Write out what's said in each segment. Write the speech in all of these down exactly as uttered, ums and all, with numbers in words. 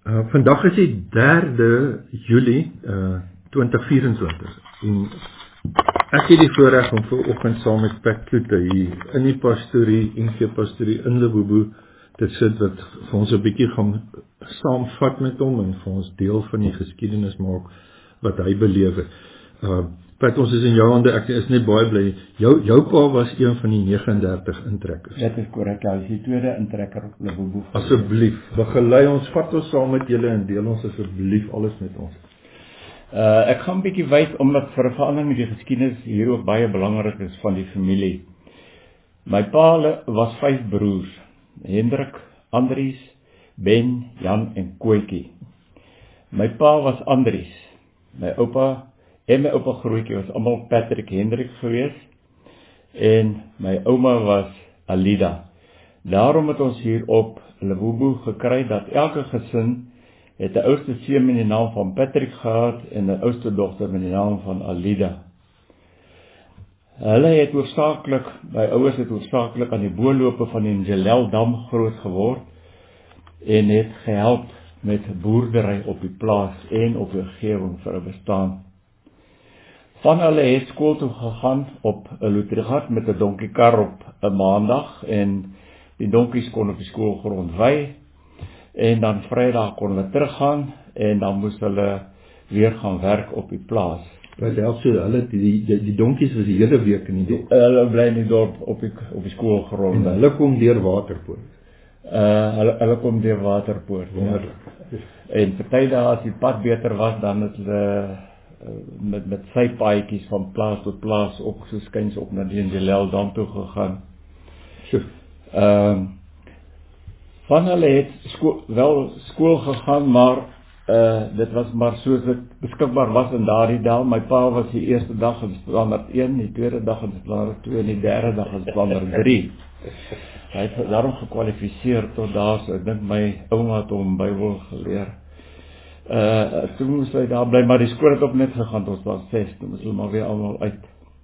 Uh, vandag is die derde Julie uh, twintig vyf-en-twintig en ek het die voorreg om vanoggend saam met Pat Kloete hier in die pastorie, N G pastorie in Lebobo te sit wat vir ons 'n bietjie gaan saamvat met hom en vir ons deel van die geskiedenis maak wat hy beleef het. Uh, Pat, ons is in jou hande, ek is net baie bly. Jou, jou pa was een van die nege en dertig intrekkers. Dit is korrek, ja, is die tweede intrekker op Lebobo. Asseblief, begelei ons, vat ons saam met julle en deel ons asseblief alles met ons. Uh, ek gaan 'n bietjie wys, omdat vir 'n verandering met die geskiedenis hier ook baie belangrik is van die familie. My pa was vyf broers, Hendrik, Andries, Ben, Jan en Kootjie. My pa was Andries, my oupa en my oupa grootjie was almal Patrick Hendrik gewees, en my ouma was Alida. Daarom het ons hier op Lebobo gekry dat elke gesin het 'n oudste seun met die naam van Patrick gehad en 'n oudste dogter met die naam van Alida. Hulle het hoofsaaklik, my ouers het hoofsaaklik aan die boorlope van die Njeleldam groot geword en het gehelp met boerdery op die plaas en op die omgewing vir 'n bestaan. Van hulle het skool toe gegaan op 'n Lutrigat met 'n donkiekar op 'n maandag en die donkies kon op die skoolgrond wy en dan Vrydag kon hulle teruggaan en dan moes hulle weer gaan werk op die plaas. Wat help so, hulle, die, die, die donkies was die hele week in die dorp. Hulle bly in die dorp op die, op die skoolgrond. En hulle kom deur Waterpoort. Uh, hulle, hulle kom deur Waterpoort. Wonderlik. Ja. En party dae as die pad beter was, dan het hulle uh, met, met sy paadjies van plaas tot plaas op, so skuins op na die Njeleldam toe gegaan. So. Ehm uh, Van hulle het sko wel skool gegaan, maar uh, dit was maar soos dit beskikbaar was in daardie dae. My pa was die eerste dag in standaard een, die tweede dag in standaard twee en die derde dag in standaard drie. Hy het daarom gekwalifiseer tot daar, so ek dink my ouma het hom Bybel geleer. Uh, toen moes hy daar bly, maar die skool het ook net gegaan tot was ses, toen moes hulle maar weer allemaal uit.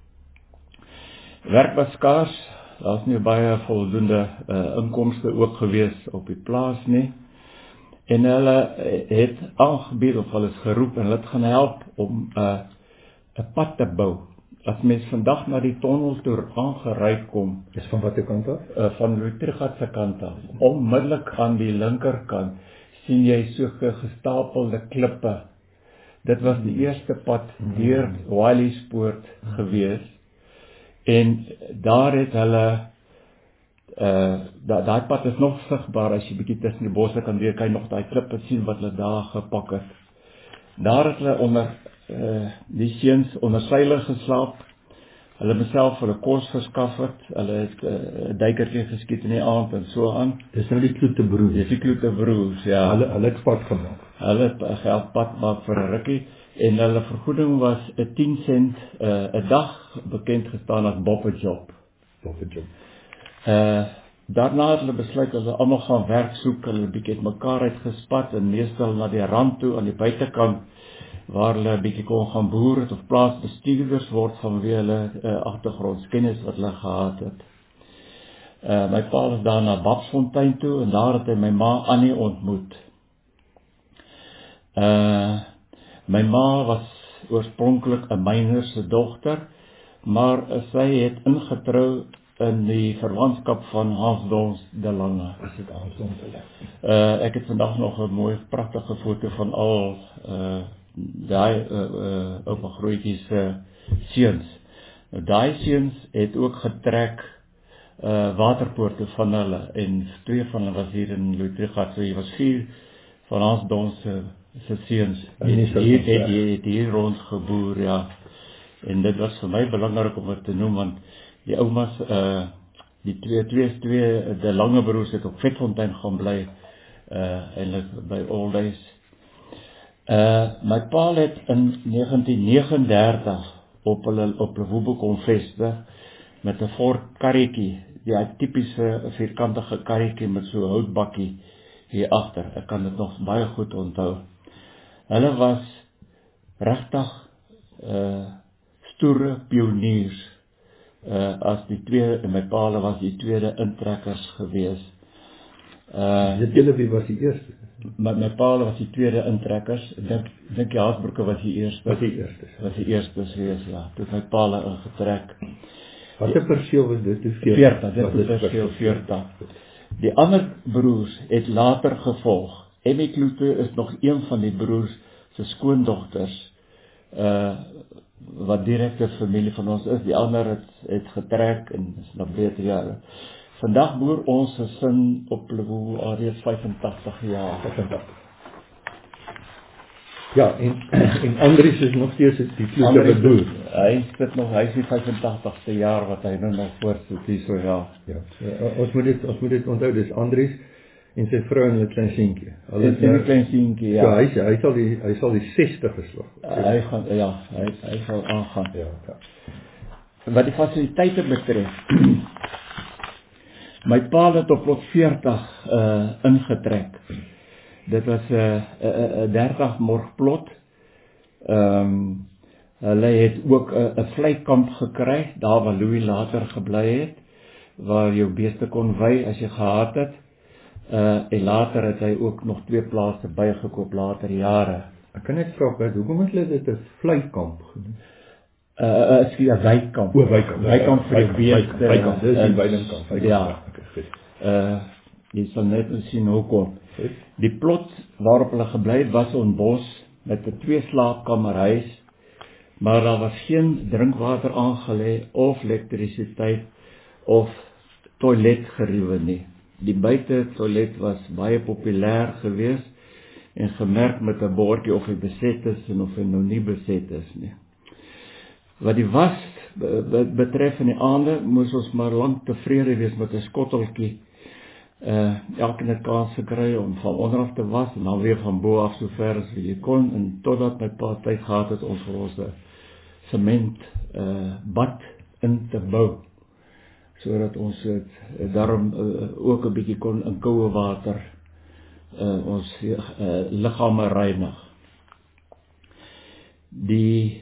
Werk was skaars. Daar is nie baie voldoende uh, inkomste ook gewees op die plaas nie. En hulle het aangebied of hulle is geroep en hulle het gaan help om 'n uh, 'n pad te bou. As mens vandag na die tonnel toe aangery kom, is van watter kant af? Uh, van Lutrigat se kant af. Onmiddellik aan die linkerkant sien jy sulke gestapelde klippe. Dit was die eerste pad deur Wiley'spoort gewees. En daar het hulle, uh, da, daai pad is nog sigbaar, as jy bietjie tussen die bosse kan weer, kan jy nog daai klippe sien wat hulle daar gepak het. Daar het hulle onder, uh, die seuns onder seile geslaap, hulle myself hulle kos verskaf het, hulle het 'n uh, duikertjie geskiet in die aand en so aan. Dis nou die Kloete broers. Dis die Kloete broers, ja. Hulle, hulle het pad gemaak. Hulle het uh, geld pad maak vir 'n rukkie. En hulle vergoeding was 'n tien sent 'n uh, dag, bekend gestaan as Boppejob. Boppejob. Uh, daarna het hulle besluit dat hulle almal gaan werk soek, hulle bietjie het mekaar uitgespat en meestal na die rand toe aan die buitekant waar hulle 'n bietjie kon gaan boer het of plaasbestuurders word vanweë hulle uh, agtergrondskennis wat hulle gehad het. Uh, my pa was daar na Babsfontein toe en daar het hy my ma Annie ontmoet. Uh My ma was oorspronklik 'n myner se dogter, maar sy het ingetrou in die verwantskap van Hans Dons de Lange. As dit Hans Dons de Lange. Uh, ek het vandag nog 'n mooi, pragtige foto van al uh, daai uh, uh, oupa grootjie se seuns. Nou daai seuns het ook getrek uh, Waterpoorte van hulle en twee van hulle was hier in Lutrigat, so hier was vier van Hans Dons se se seuns het hier, het, het hier rond geboer, ja. En dit was vir my belangrik om dit te noem, want die oumas, uh, die twee, twee, twee, de Lange broers het op Vetfontein gaan bly, uh, eintlik by Old Days. Uh, my pa het in negentien negentig en dertig op hulle op Lebobo kom vestig met 'n Ford karretjie, die tipiese vierkantige karretjie met so 'n houtbakkie hier agter. Ek kan dit nog baie goed onthou. Hulle was regtig uh, stoere pioniers. Uh, as die twee, en my pa was die tweede intrekkers gewees. Uh, Weet julle wie was die eerste? my, my pa was die tweede intrekkers. Ek dink, dink die Haasbroeke was die eerste. Was die eerste. Was die eerste gewees, ja. Toe het my pa hulle ingetrek. Wat 'n perseel was dit? veertig, dit was perseel veertig. Die ander broers het later gevolg. Emmy Kloete is nog een van die broers se skoondogters, uh, wat direkte familie van ons is. Die ander het, het getrek en is nog beter jare. Vandag boer ons gesin op Lewoe alreeds vyfentagtig jaar. vyfentagtig. Ja, en, en Andries is nog steeds die Kloete boer. Hy sit nog, hy is die vyfentagtigste jaar wat hy nou nog voortsit hier so, ja. Ja, uh, ons moet dit, ons moet dit onthou, dis Andries en sy vrou en hulle klein seentjie. Hulle is 'n klein seentjie, ja. Ja, hy hy sal die hy sal die sestig geslag. Uh, hy gaan ja, hy hy sal aangaan. Ja, ja. Wat die fasiliteite betref. My pa het op plot veertig uh, ingetrek. Dit was 'n uh, uh, uh, dertig morgplot. Ehm um, hulle het ook 'n uh, vleikamp gekry, daar waar Louis later gebly het, waar jou beeste kon wei as jy gehad het. Uh, en later het hy ook nog twee plase bygekoop later jare. Ek kan net vra, Bert, hoekom het hulle dit 'n vleikamp genoem? Uh, is die weikamp. O, weikamp. Weikamp vir die beeste. Weikamp, dis die weidingkamp. Ja. Uh, jy sal net sien hoekom. Die plot waarop hulle gebly het was in Bos met 'n twee slaapkamerhuis, maar daar was geen drinkwater aangelê of elektrisiteit of toiletgeriewe nie. Die buite toilet was baie populêr geweest en gemerk met 'n bordjie of hy beset is en of hy nou nie beset is nie. Wat die was betref in die aande, moes ons maar lank tevrede wees met 'n skotteltjie. Uh, elke net kans gekry om van onderaf te was en dan weer van bo af so ver as wat jy kon, en totdat my pa tyd gehad het om vir ons 'n sement uh, bad in te bou, sodat ons het uh, daarom uh, ook 'n bietjie kon in koue water uh, ons uh, liggame reinig. Die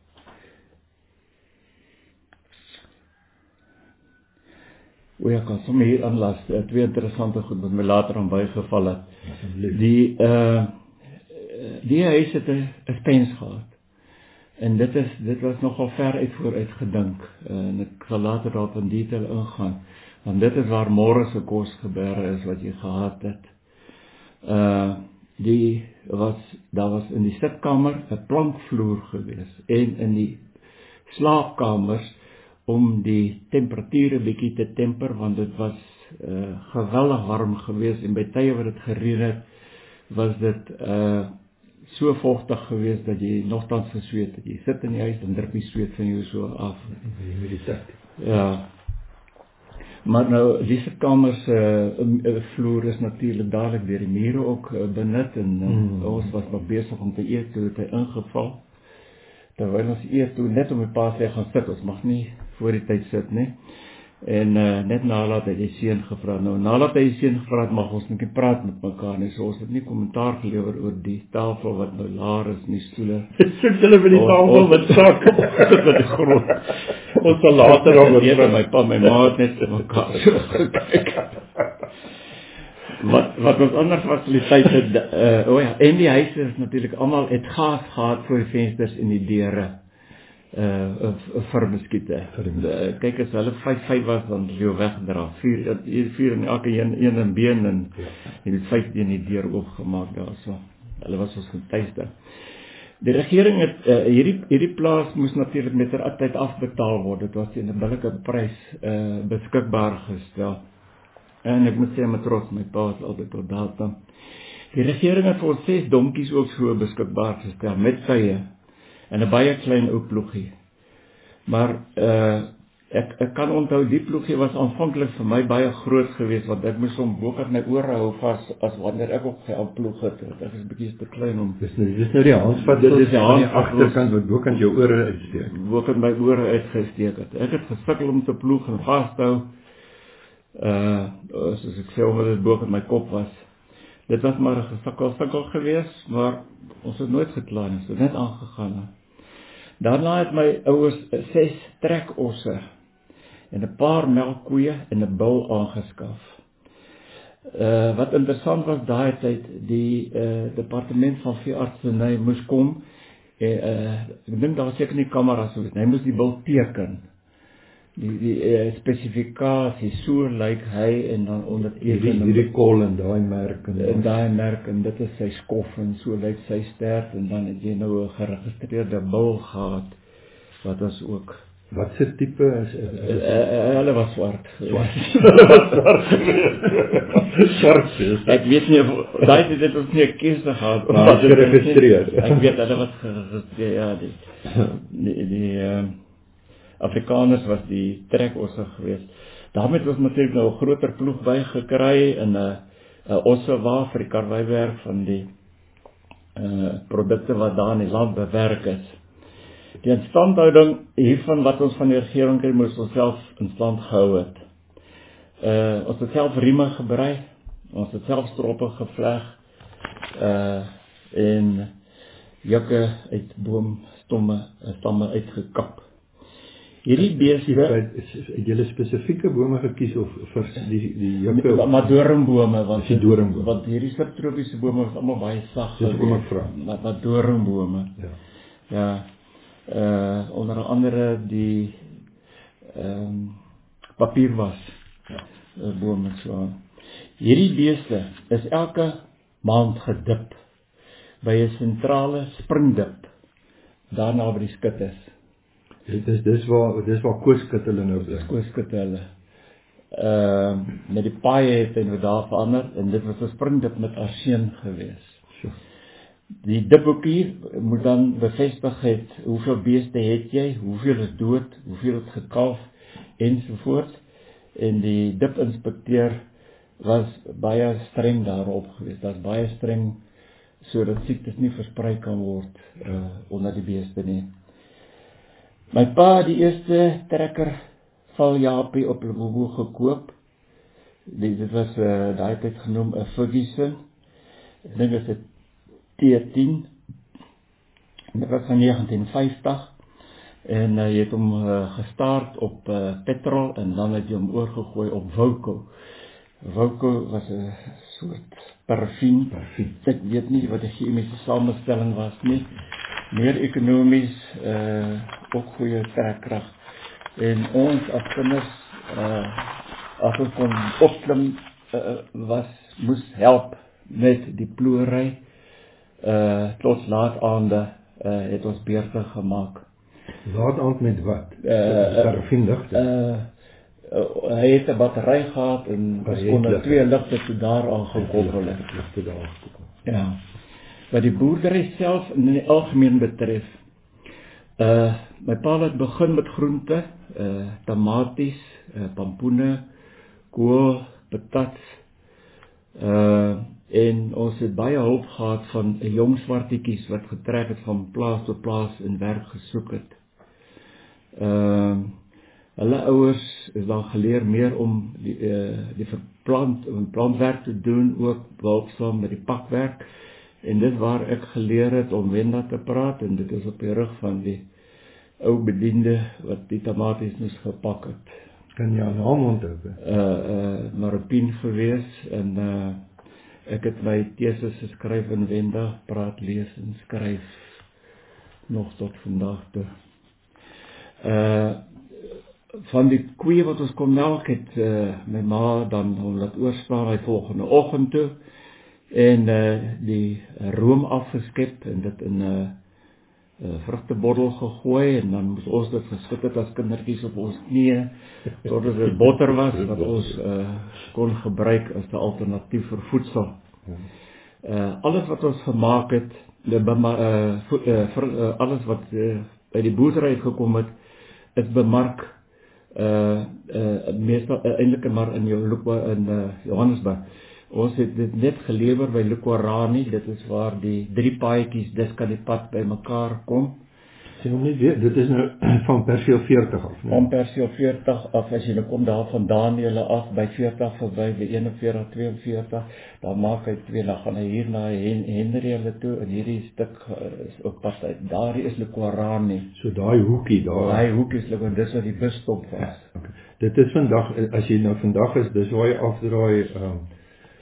O ja, kan sommer hier aanlas, twee interessante goed wat my later aan bygeval het. Die uh, die huis het 'n spens gehad. En dit is dit was nogal ver uit vooruit gedink. Uh, en ek sal later daarop in detail ingaan. Want dit is waar môre se kos gebeure is wat jy gehad het. Uh, die was daar was in die sitkamer 'n plankvloer gewees en in die slaapkamers om die temperature bietjie te temper, want dit was uh, geweldig warm geweest en by tye wat dit gereën het, was dit uh, so vochtig geweest dat jy nogtans gesweet het. Jy sit in die huis en drup die sweet van jou so af. Ja. Maar nou, die sitkamers uh, vloer is natuurlik dadelik deur die mure ook uh, benut en uh, mm. ons was nog besig om te eet toe het hy ingeval. Terwyl ons eet toe net om my pa sê gaan sit, ons mag nie voor die tyd sit nie. En uh, net nadat hy die seun gevra, nou nadat hy die seun gevra het, mag ons net praat met mekaar nie, so ons het nie kommentaar gelewer oor die tafel wat nou laer is, nie stoele. Sit hulle by die tafel met sak op die grond. Ons sal later oor praat. My pa, my ma het net mekaar so gekyk. Wat wat ons ander fasiliteite uh, oh ja, en die huise is natuurlik almal het gas gehad voor die vensters en die deure. Uh, vir beskiete. Kyk as hulle vyf vyf was, dan jy wegdra. Vier vier in elke een een in been en jy het vyf in die deur oopgemaak daarso. Hulle was ons getuiste. Die regering het uh, hierdie hierdie plaas moes natuurlik met ter tyd afbetaal word. Dit was teen 'n billike prys uh, beskikbaar gestel. En ek moet sê met trots, my pa is altyd op datum. Die regering het vir ons ses donkies ook so beskikbaar gestel met tye. En 'n baie klein ou ploegie. Maar uh, ek, ek kan onthou, die ploegie was aanvanklik vir my baie groot geweest, want ek moes hom bokant my ore hou vas, as wanneer ek op sy ploeg het. Ek is bietjie te klein om... Dis nou, dis nou die handvat, dit is die agterkant wat bokant jou ore uitsteek. Bokant my ore uitgesteek het. Ek het gesukkel om te ploeg en vasthou, uh, soos ek sê, omdat dit bokant my kop was. Dit was maar 'n gesukkel, sukkel geweest, maar ons het nooit gekla nie, so net aangegaan. Daarna het my ouers ses trekosse en 'n paar melkkoeie en 'n bul aangeskaf. Uh, wat interessant was daai tyd, die uh, departement van veeartseny moes kom, en, uh, ek dink daar was seker nie kameras gewees, hy moes die bil teken, die, die uh, spesifikasie, so lyk hy, en dan onderteken, hierdie, hierdie kol en daai merk, en, en daai merk, en dit is sy skof, en so lyk sy stert, en dan het jy nou 'n geregistreerde bil gehad, wat was ook, wat se tipe is, is, is, is uh, hulle was swart, swart, hulle was swart geweest, swart is, ek weet nie, daai het dit ons nie 'n keuse gehad, maar wat geregistreer, ek weet hulle was geregistreer, ja, die, die, die uh, Afrikaners was die trekosse geweest, daarmee het ons natuurlik nou 'n groter ploeg bygekry, en 'n uh, uh, osse wa vir die karweiwerk van die uh, produkte wat daar in die land bewerk is. Die instandhouding hiervan wat ons van die regering kry, moes ons self in stand gehou het. Uh, ons het self rieme gebrei, ons het self stroppe gevleg, uh, en jukke uit boomstomme, stamme uitgekap. Hierdie beeste, het julle spesifieke bome gekies of vir die die jukke? Maar doringbome, want die doringbome. Want hierdie subtropiese bome was almal baie sag. Dis hoekom ek vra. Maar wat doringbome. Ja. Ja. Uh, onder andere die um, papierwas ja. uh, bome so. Hierdie beeste is elke maand gedip by 'n sentrale springdip daarna by die skut is. Dit is dis waar dis waar Kooskut hulle nou bly. Kooskut hulle. Ehm uh, met die paaie het en wat daar verander, en dit was 'n springdip met arseen gewees. So. Die dipboekie moet dan bevestig het hoeveel beeste het jy, hoeveel is dood, hoeveel het gekalf ensovoorts. En die dipinspekteur was baie streng daarop geweest. Dat is baie streng sodat siektes nie versprei kan word uh, onder die beeste nie. My pa die eerste trekker valjapie op Limpopo gekoop. Die, dit was uh, daai tyd genoem 'n Ferguson. Ek dink dit is 'n T tien. Dit was van negentien vyftig. En uh, jy het hom uh, gestart op uh, petrol en dan het jy hom oorgegooi op Vauco. Vauco was 'n soort parfum. Parfum. Ek weet nie wat die chemiese samestelling was nie. Meer ekonomies, uh, ook goeie trekkrag. En ons as kinders, uh, as ons kon opklim, uh, was, moes help met die ploery. Uh, tot laat aande uh, het ons beurte gemaak. Laat aand met wat? Uh, Parfumligte? Uh, uh, hy het 'n battery gehad en ons kon er twee ligte toe daar aan gekoppel het. Ligte daar gekoppel. Ja. Wat die boerdery self in die algemeen betref, uh, my pa het begin met groente, uh, tomaties, uh, pampoene, kool, patats, uh, en ons het baie hulp gehad van jong swartetjies wat getrek het van plaas tot plaas en werk gesoek het. Uh, hulle ouers is dan geleer meer om die, uh, die verplant, om plantwerk te doen, ook behulpsaam met die pakwerk. En dit waar ek geleer het om Wenda te praat, en dit is op die rug van die ou bediende wat die tomaties moes gepak het. Kan jy aan naam onthou? Uh, uh, Maripien gewees, en uh, ek het my teses geskryf in Wenda, praat, lees en skryf nog tot vandag toe. Uh, van die koeie wat ons kon melk het, uh, my ma dan hom laat oorslaan die volgende oggend toe, en uh, die room afgeskep en dit in 'n uh, uh, vrugtebottel gegooi, en dan moes ons dit geskit het as kindertjies op ons knieë totdat dit botter was wat ons uh, kon gebruik as 'n alternatief vir voedsel. Uh, alles wat ons gemaak het, de, uh, vo, uh, vir, uh, alles wat uh, by die boerdery gekom het, is bemark uh, uh, meestal uh, eintlik maar in jou in uh, Johannesburg. Ons het dit net gelewer by Lukorani, dit is waar die drie paadjies dis kan die pad by mekaar kom. Sien hom net weer, dit is nou van Perseel veertig af. Nee? Van Perseel veertig af, as jy nou kom daar van Daniële af, by veertig verby, by eenenveertig, tweeënveertig, dan maak hy twee, dan gaan hy hier na Henriële toe, en hierdie stuk is op pad uit, daar is Lukorani. So daai hoekie daar. Daai hoekie is Lukorani, dis wat die busstop was. Ja, okay. Dit is vandag, as jy nou vandag is, dis waar jy afdraai, um,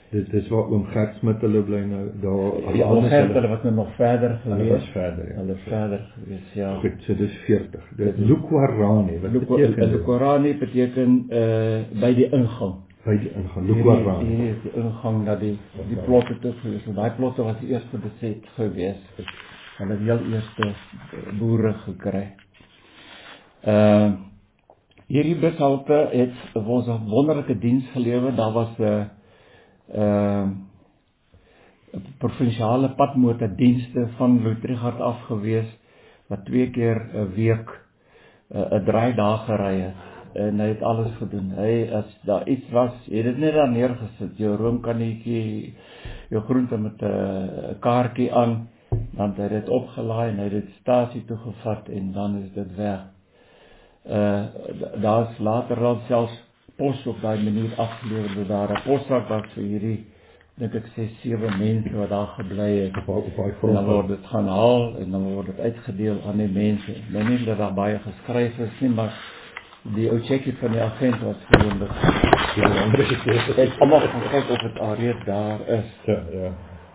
Dis dis waar oom Gert Smit hulle bly nou daar. Ja, oom Gert hulle was nou nog verder gewees. Hulle was verder, ja. Hulle verder gewees, ja. Goed, so dis veertig. Dit Lukwarani, wat beteken? Lukwarani beteken uh by die ingang. By die ingang, Lukwarani. Hier is die ingang na die die plotte toe gewees. Daai plotte was die eerste beset gewees. Hulle het heel eerste boere gekry. Uh hierdie bushalte het ons 'n wonderlike diens gelewer. Daar was 'n uh, uh, provinsiale padmotordienste van Louw-Trichardt af gewees, wat twee keer 'n week 'n uh, draaidag gery het. En hy het alles gedoen. Hy, as daar iets was, hy het dit net daar neergesit, jou roomkannetjie, jou groente met 'n uh, kaartjie aan, dan het hy dit opgelaai en hy het dit stasie toe gevat en dan is dit weg. Uh, daar is later dan selfs pos op daai manier afgelewer, dat daar 'n possak was vir hierdie, dink ek sê sewe mense wat daar gebly het. Op op daai En dan word dit gaan haal en dan word dit uitgedeel aan die mense. Nou nie dat daar baie geskryf is nie, maar die ou checkie van die agent was gewoonlik. Ja, ek almal gaan kyk of dit alreeds daar is. Ja, ja.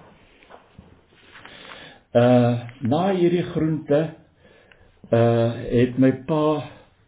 Uh na hierdie groente uh het my pa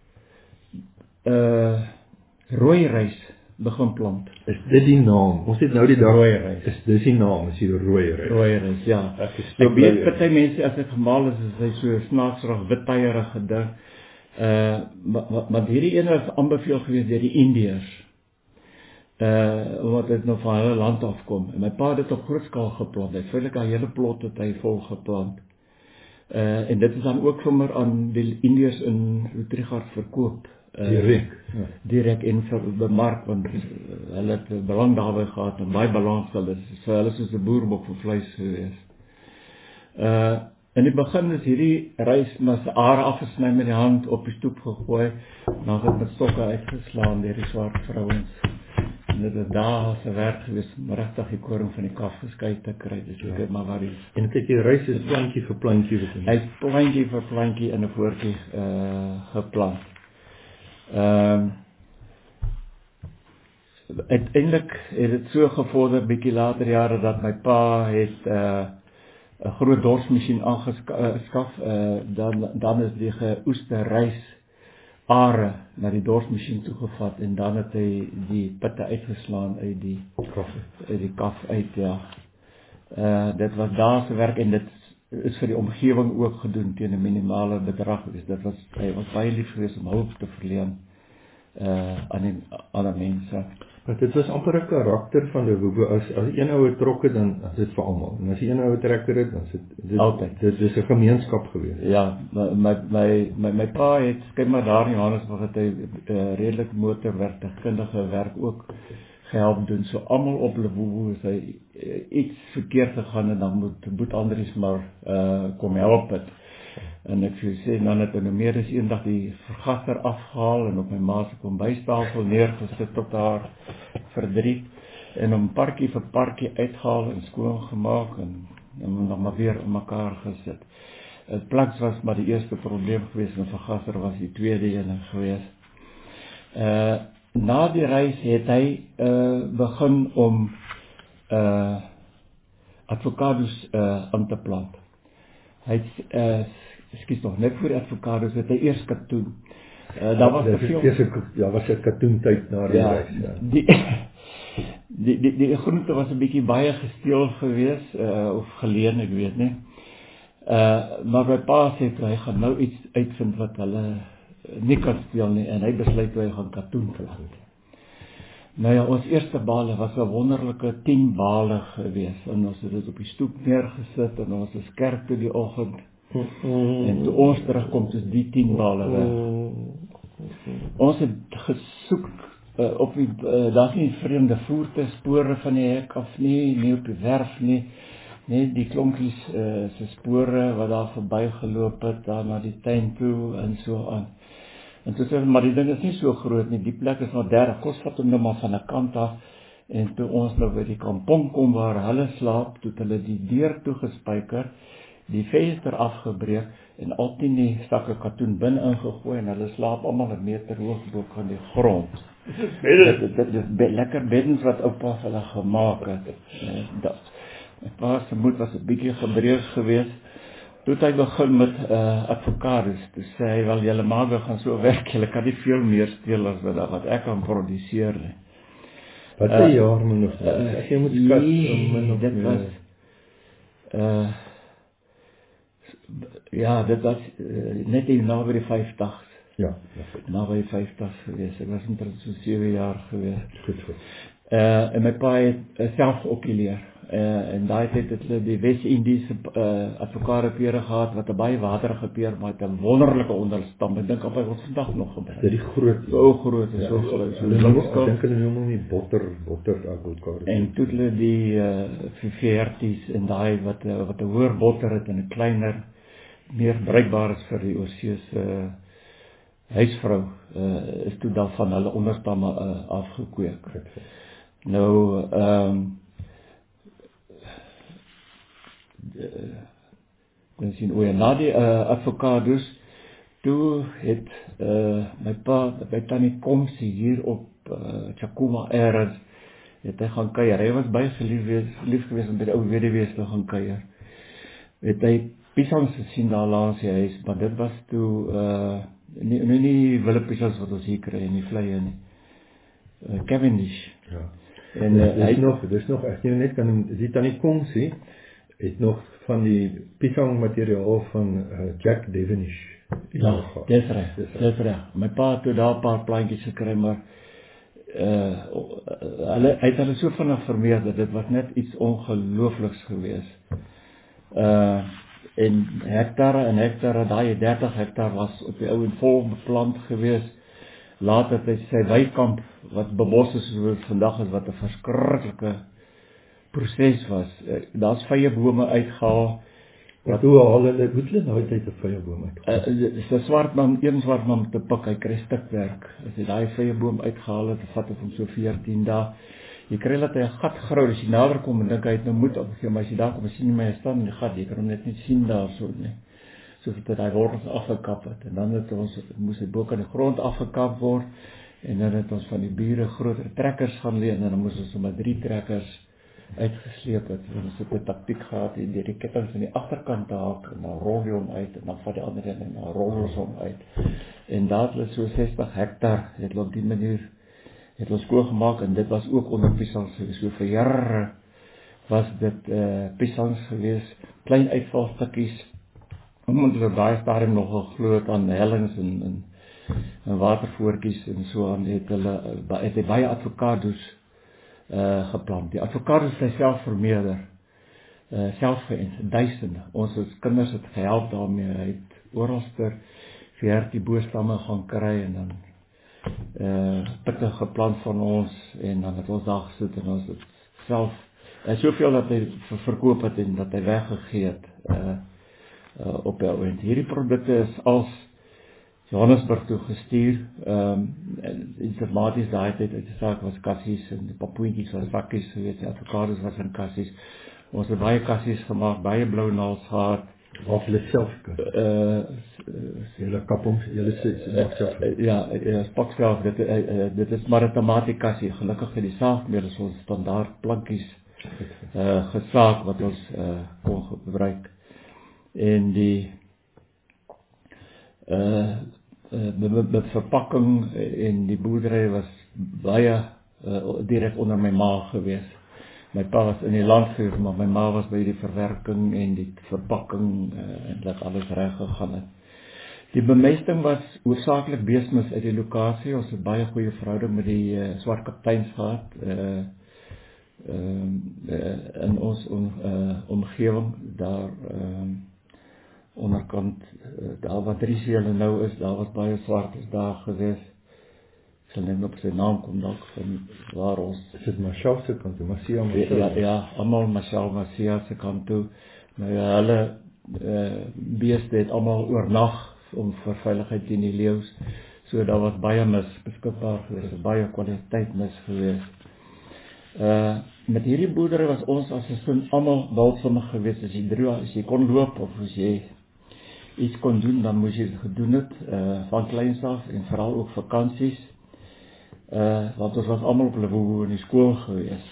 uh rooi rys begin plant. Is dit die naam? Ons het nou die dag rooi rys. Is dis die naam, is die rooi rys. Rooi rys, ja. Ek is Ek weet party mense as dit gemaal is, is hy so snaaksrig witteierige ding. Uh maar, maar, maar hierdie ene is aanbeveel gewees deur die Indiërs. Uh omdat dit nou van hulle land afkom. En my pa het dit op groot skaal geplant. Hy het feitelik al hele plot het hy vol geplant. Uh en dit is dan ook sommer aan die Indiërs in Louw-Trichardt verkoop. Uh, direk. Ja. Direk en vir bemark, want uh, hulle het belang daarby gehad en baie belangstel is vir hulle soos 'n boerbok vir vleis gewees. Uh in die begin is hierdie rys na se are afgesny met die hand op die stoep gegooi, dan het met stokke uitgeslaan deur die swart vrouens. En dit is daar se werk gewees om regtig die koring van die kaf geskei te kry. Dis ook ja. maar waar die en dit die rys is plantjie vir plantjie wat hy het plantjie vir plantjie in 'n voortjie uh geplant. Ehm uh, uiteindelik het dit so gevorder bietjie later jare dat my pa het 'n uh, 'n groot dorsmasjien aangeskaf. Uh, dan dan is die geoeste rys are na die dorsmasjien toegevat en dan het hy die pitte uitgeslaan uit die kaf uit die kaf uit, ja. Uh, dit was daar se werk en dit is vir die omgewing ook gedoen teen 'n minimale bedrag. Dus dit was hy was baie lief geweest om hulp te verleen uh aan die ander mense. Maar dit was amper 'n karakter van die Woebo. As as een oue trokke dan is dit vir almal. En as een oue trekker het, dan is dit dit Altyd. dit is 'n gemeenskap geweest. Ja, my my my my, my pa het kyk maar daar in Johannesburg het hy uh, redelik motorwerktuigkundige werk ook gehelp doen. So almal op Woebo is hy uh, iets verkeerd gegaan en dan moet Boet Andries maar uh kom help het. En ek vir sê dan het hy nou meer as eendag die vergaser afgehaal en op my ma se kombuistafel neergesit tot haar verdriet en om parkie vir parkie uitgehaal en skoon gemaak en, en nog maar weer om mekaar gesit. Het plaks was maar die eerste probleem geweest en vergaser was die tweede ene geweest. Uh, na die reis het hy uh, begin om uh, avocados uh, aan te plant. Hy het uh, Ekskuus nog net voor die avocados het hy eers katoen. Uh, daar was ja, te veel. Ja, was 'n katoentyd na die ja, reis. Ja. Die, die die die groente was 'n bietjie baie gesteel geweest uh, of geleen, ek weet nie. Uh maar my pa sê hy gaan nou iets uitvind wat hulle nie kan steel nie en hy besluit hy gaan katoen plant. Nou ja, ons eerste bale was 'n wonderlike tien bale geweest en ons het dit op die stoep neergesit en ons is kerk toe die oggend. Mm-hmm. En toe ons terugkom, is die tien bale weg. Mm-hmm. Ons het gesoek uh, op die, uh, daar is nie vreemde voerte, spore van die hek af nie, nie op die werf nie, nie die klonkies uh, se spore wat daar verby geloop het, daar na die tuin toe en so aan. En toe sê maar die ding is nie so groot nie, die plek is maar dertig, kos vat hom nou maar van 'n kant af, en toe ons nou by die kampong kom waar hulle slaap, toe het hulle die deur toegespyker, die venster afgebreek en altyd die sakke katoen binne ingegooi en hulle slaap almal 'n meter hoog bo kan die grond. Dit dit is be, lekker beddens wat oupa vir hulle gemaak het. Uh, dat, my pa se moed was 'n bietjie gebreek geweest. Toe het hy begin met uh, advokaat, toe sê hy, wel, julle maag gaan so werk, julle kan nie veel meer steel as wat, wat ek kan produseer. Wat uh, die jaar moet nog uh, ek jy moet skat nee, om dit was uh, ja, dit was uh, net hier na by die vyftig. Ja, na by die vyftig geweest. Ek was omtrent so sewe jaar geweest. Goed, goed. Uh, en my pa het uh, self ook geleer. Uh, en daai tyd het hulle die Wes-Indiese uh, advokaatpere gehad wat 'n baie waterige peer maar 'n wonderlike onderstam. Ek dink op hy word vandag nog gebruik. Dit is groot. So groot is so groot. So ek dink hulle noem hom nie botter botter advokaat. En toe hulle die uh, veerties en daai wat uh, wat 'n hoër botter het en 'n kleiner meer bruikbaar is vir die oorseese uh, huisvrou uh, is toe dan van hulle onderstamme uh, afgekweek. Nou ehm um, dan sien o ja, na die uh, advokaat toe het uh, my pa by tannie Komsie hier op uh, Chakuma Erens het hy gaan kuier. Hy was baie gelief wees, lief geweest om by die ou weduwees te gaan kuier. Het hy piesangs gesien daar langs die huis, maar dit was toe uh, nie nie, nie wille piesangs wat ons hier kry nie, vleie nie. Uh, Cavendish. Ja. En uh, hy is nog, dis nog ek net kan die tannie Komsie het nog van die piesang materiaal van uh, Jack Devenish. Ja, dis reg, dis reg. My pa het toe daar 'n paar plantjies gekry, maar uh, hulle het hulle so vinnig vermeerder, dit was net iets ongeloofliks geweest. Uh, en hektare en hektare, daai dertig hektaar was op die ou en vol beplant geweest. Later het hy sy weikamp, wat bebos is soos vandag is, wat 'n verskriklike proses was. Daar's vye bome uitgehaal. Wat hoe haal hulle, hoe hulle nooit uit 'n vye boom uit? Uh, dis 'n swart man, een swart man te pik, hy kry stukwerk. As jy daai vye boom uitgehaal het, vat dit hom so veertien dae. Jy kry dat hy 'n gat grou, as jy nader kom en dink hy het nou moed opgegee, maar as jy daar kom, sien jy my staan in die gat, jy kan hom net nie sien daarso nie. Soos dat hy wortels afgekap het. En dan het ons moes dit bo aan die grond afgekap word en dan het ons van die bure groter trekkers gaan leen en dan moes ons sommer drie trekkers uitgesleep het. En ons het 'n taktiek gehad en die kettings aan die agterkant te haak en dan rol jy hom uit en dan vat die ander een en dan rol ons hom uit. En daar het hulle so sestig hektaar het hulle op die manier het ons skoongemaak en dit was ook onder piesangs gewees. So vir jare was dit uh, piesangs gewees, klein uitvalstukkies. Omdat hulle daai stadium nog geglo het aan hellings en, en, en watervoortjies en so aan, het hulle het hy baie avokados uh, geplant. Die avokados het self vermeerder, uh, self geënt, duisende. Ons as kinders het gehelp daarmee, hy het oralster veertien boomstamme gaan kry en dan uh, pitte geplant van ons en dan het ons daar gesit en ons het self, uh, soveel dat hy verkoop het en dat hy weggegee het, uh, Uh, op jou end. Hierdie produkte is als Johannesburg toe gestuur, um, informaties daai tyd uit die saak was kassies en die papoentjies was sakkies, weet jy, avokados was in kassies. Ons het baie kassies gemaak, baie blou naals gehad. Of hulle self kan. Uh, Julle kap hom, julle maak self. Uh, ja, ja, spak self, dit, uh, uh, dit is maar 'n tomaatiekassie, gelukkig het die saagmeel is ons standaard plankkies uh, gesaak wat ons uh, kon gebruik. En die uh, uh, met, met verpakking en die boerdery was baie uh, direk onder my ma gewees. My pa was in die landvuur, maar my ma was by die verwerking en die verpakking uh, en dat alles reg gegaan het. Die bemesting was hoofsaaklik beesmis uit die lokasie. Ons het baie goeie verhouding met die uh, swart kapteins gehad uh, uh, uh, in ons on, uh, omgewing daar uh, onderkant, daar wat Riesele nou is, daar was baie swart is daar gewees. Ek sal net op sy naam kom, dalk van waar ons... Is dit Marshall se kant toe, Marcia Marcia? Ja, ja, allemaal Marshall, Marcia se kant toe. Nou ja, hulle uh, beeste het allemaal oornag om vir veiligheid teen die leeu's. So daar was baie mis beskikbaar gewees, baie kwaliteit mis gewees. Uh, met hierdie boerdery was ons as 'n sin allemaal bultsinnig gewees, as jy droe, as jy kon loop of as jy iets kon doen, dan moes jy dit gedoen het, uh, van kleins af en vooral ook vakansies. Uh, want ons was almal op Lebowo in die skool gewees.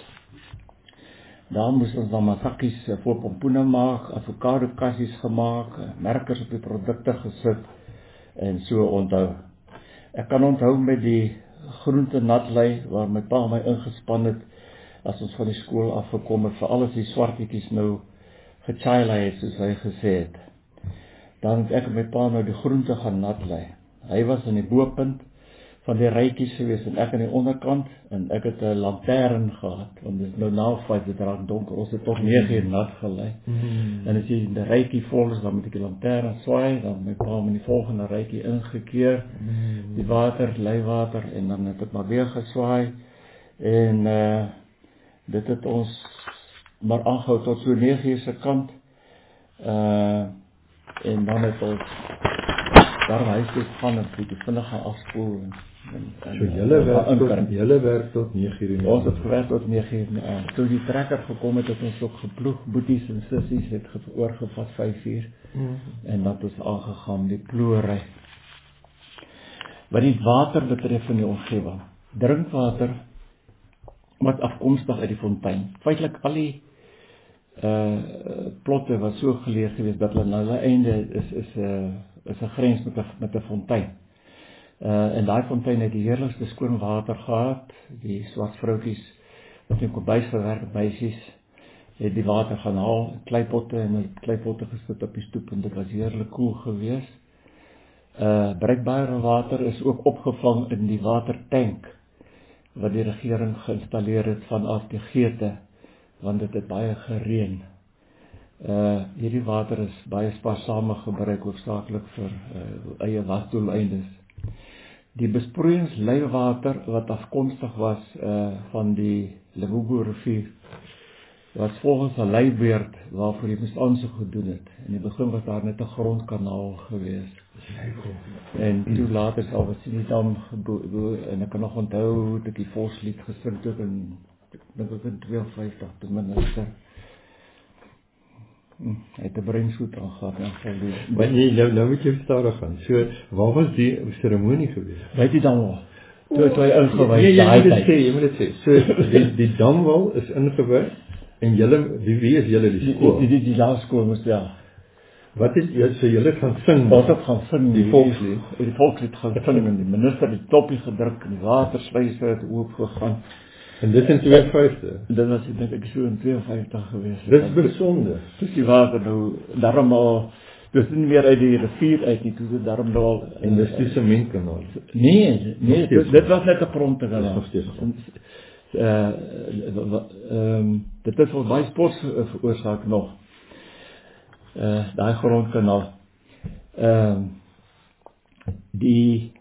Daar moes ons dan maar sakkies uh, voor pompoene maak, avocado kassies gemaak, uh, merkers op die produkte gesit en so onthou. Ek kan onthou met die groente natlei waar my pa my ingespan het as ons van die skool afgekom het, vir alles die swartetjies nou gechailei het, soos hy gesê het. Dan het ek en my pa nou die groente gaan natlei. Hy was in die bopunt van die rytjies gewees en ek aan die onderkant en ek het 'n lantern gehad, want dit is nou na vyf, dit raak donker, ons het tot nege uur nat gelei. Mm. En as jy in die rytjie vol is, dan moet ek die lantern swaai, dan my pa in die volgende rytjie ingekeer, mm. die water, leiwater, en dan het ek maar weer geswaai, en uh, dit het ons maar aangehou tot so nege uur se kant, uh, en dan het ons daar huis toe gaan en bietjie vinnig gaan afspoel en, en, en so julle werk tot julle werk tot nege uur. Ons het gewerk tot nege uur. Uh, toe die trekker gekom het, het ons ook geploeg, boeties en sissies het oorgevat vyf uur. Mm. En dat is aangegaan die ploery. Wat die water betref in die omgewing. Drinkwater wat afkomstig uit die fontein. Feitelik al die uh, plotte wat so geleeg gewees dat hulle na hulle einde is is 'n uh, is 'n grens met 'n met 'n fontein. Uh en daai fontein het die heerlikste skoon water gehad. Die swart vroutjies wat in kombuis gewerk, meisies, het die water gaan haal, kleipotte en met kleipotte gesit op die stoep en dit was heerlik koel gewees. Uh bruikbare water is ook opgevang in die watertank wat die regering geïnstalleer het vanaf die geete, want dit het baie gereën. Uh, hierdie water is baie spaarsame gebruik, hoofsaaklik vir uh, eie wasdoeleindes. Die besproeiingsleiwater wat afkomstig was uh, van die Lebowo rivier, was volgens 'n leibeerd waarvoor die moes aansoek gedoen het. In die begin was daar net 'n grondkanaal gewees. En toe later sal ons die dam gebou, en ek kan nog onthou dat die volkslied gesing het in, ek dink ek in twee of vyftig, ten minste. Hy het 'n breinsoet aangehad en voldoen. Maar nee, nou, nou moet jy stadig gaan. So, waar was die seremonie gewees? By die damwal. Toe toe hy ingewys nee, daai tyd. Nee, jy moet dit sê. So, die, die damwal is ingewys en julle, wie, wie is julle die skool? Die, die, die, die laerskool moes, ja. Wat is jy, so julle gaan sing? Ons het gaan sing, die volkslied. Die, die volkslied gaan sing en die minister die toppie gedruk en die watersluise het oop gegaan. En dit in twee vyftig? Dit was, ek dink ek so in twee vyftig gewees. Dit is besonder. Dis die water nou, daarom al, dis nie meer uit die rivier uit nie, toe dit daarom nou al... En dis die sementkanaal? Nee, nee, dit, dit was net 'n grondkanaal. Nog steeds. Uh, um, dit is wel baie sport veroorsaak nog. Uh, daai grondkanaal. Uh, die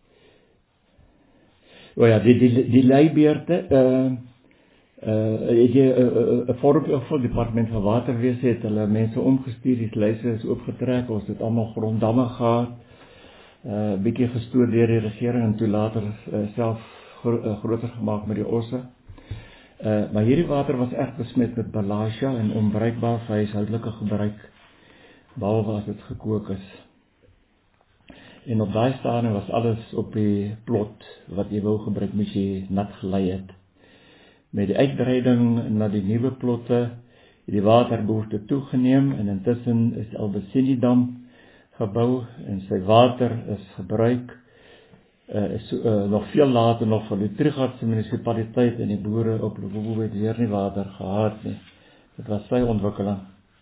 O ja, die die die leibeerte, uh uh het jy 'n 'n vormpie van die departement van waterwese het hulle mense omgestuur, die lyse is oopgetrek, ons het almal gronddamme gehad, uh bietjie gestoor deur die regering en toe later uh, self gro uh, groter gemaak met die osse. Uh maar hierdie water was erg besmet met balhagia en onbruikbaar vir huishoudelike gebruik, behalwe as dit gekook is. En op daai stadium was alles op die plot wat jy wou gebruik, moes jy nat gelei het. Met die uitbreiding na die nuwe plotte het die waterbehoefte toegeneem en intussen is die Albesini dam gebou en sy water is gebruik uh, is uh, nog veel later nog van die Trigartse munisipaliteit en die boere op Lebowo het weer nie water gehad nie. Dit was sy ontwikkeling.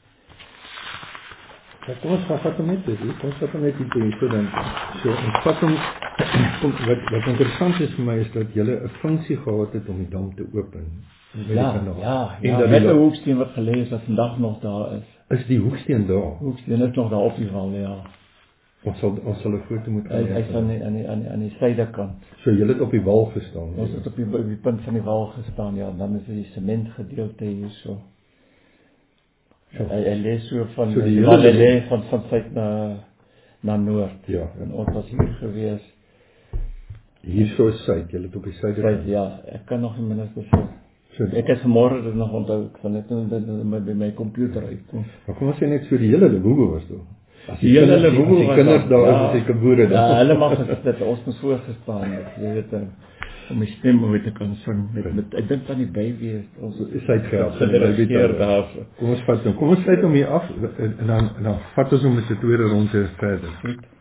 Ja, kom ons gaan vat hom net dit, kom ons vat hom net hier so dan, so, ons vat hom, wat, wat interessant is vir my is dat julle 'n funksie gehad het om die dam te open. Ja, ja, ja, met 'n hoeksteen wat gelê is, wat vandag nog daar is. Is die hoeksteen daar? Hoeksteen is nog daar op die wal, ja. Ons sal, ons sal 'n foto moet kry. Hy is aan die, aan die, aan die, aan die suidekant. So julle het op die wal gestaan? Ons het op die, op die punt van die wal gestaan, ja, dan is die sementgedeelte hier so. Ja. Hy, hy lees so van so die, die wal lê van van suid na na noord. Ja. En ons was hier gewees. Hier so is suid, julle het op die suidekant. Suid, ja, ek kan nog nie minister sê. So, ek het vanmôre dit nog onthou, ek van net by my komputer uitkom. Maar kom ons sê net so die hele Lebowo was toe. As die kinders, die, as die kinders daar is, is die boere daar. Ja, hulle mag dit, dit ons moes voorgestaan het, jy weet, om die stem ooit te kan sing, met, met, ek dink aan die baby, ons is uitgehad, gedirigeer daar. Kom ons vat hom, kom ons sluit hom hier af, en dan, en dan vat ons hom met die tweede ronde verder.